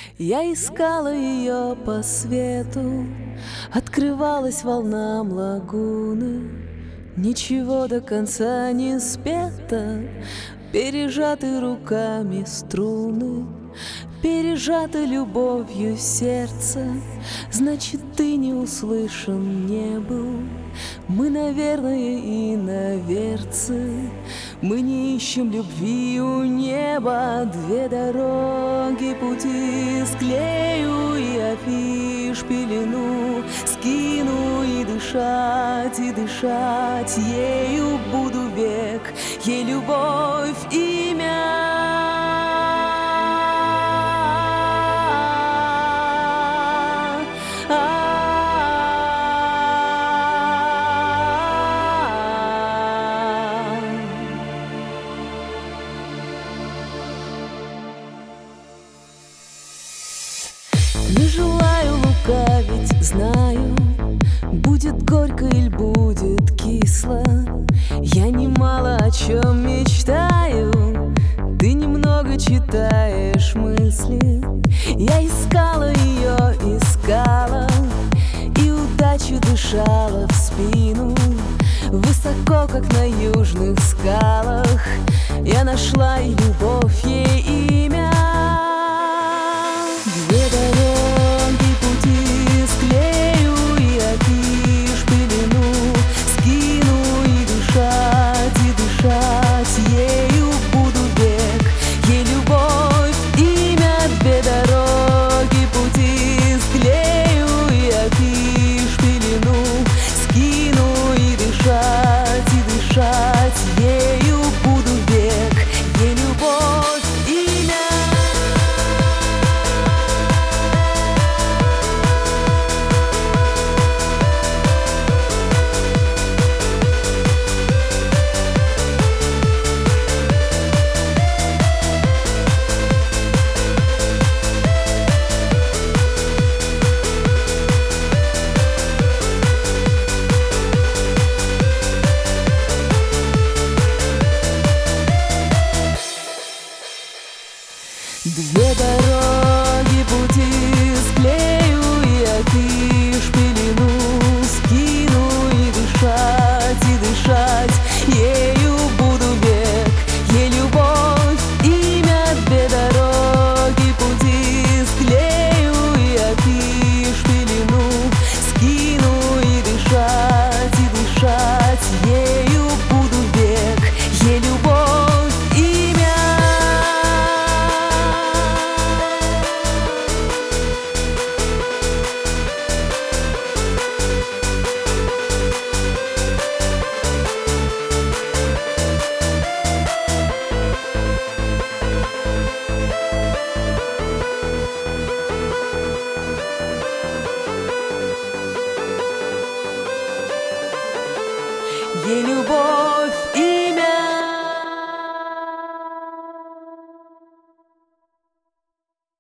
Я искала ее по свету, открывалась волнам лагуны. Ничего до конца не спето, пережаты руками струны, пережато любовью сердце. Значит, ты не услышан не был. Мы, наверное, иноверцы. Мы не ищем любви у неба. Две дороги пути склею и афиш пелену, скину и дышать ею буду век. Ей любовь имя. Не желаю лукавить, знаю, будет горько или будет кисло. Я немало о чем мечтаю, ты немного читаешь мысли. Я искала ее, искала, и удачу дышала в спину. Высоко, как на южных скалах, я нашла и любовь, ей имя. Две дороги пути склею и афиш пелену, скину и дышать ею буду век. Ей любовь имя. Две дороги пути склею и афиш пелену, скину и дышать ею буду век. Ей любовь имя. Две дороги пути склею и афиш пелену, скину и дышать ею буду век. Ей любовь имя. Две дороги пути склею и афиш пелену, скину и дышать ею буду век. Ей любовь имя. Ей любовь